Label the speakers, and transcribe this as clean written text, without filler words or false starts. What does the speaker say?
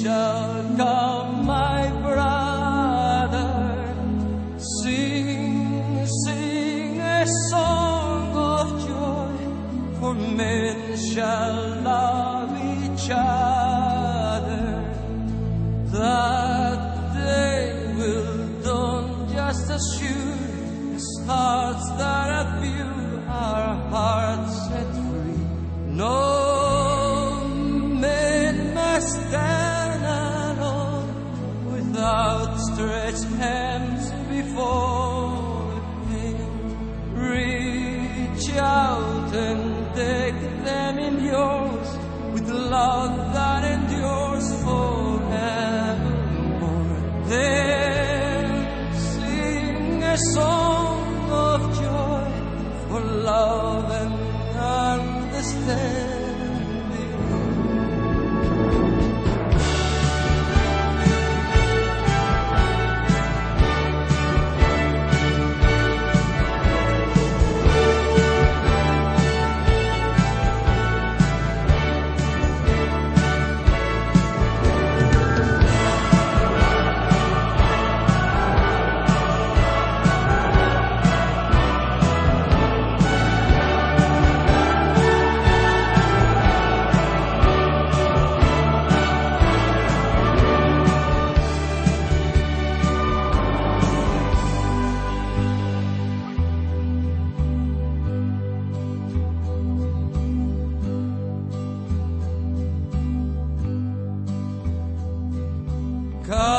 Speaker 1: shall come, my brother. Sing, sing a song of joy, for men shall love each other. That day will dawn just as sure as hearts that are pure are hearts set free. No man must stand alone with outstretched hands before Him. Reach out and take them in yours with love that endures forevermore. Then sing a song of joy for love and understanding. Come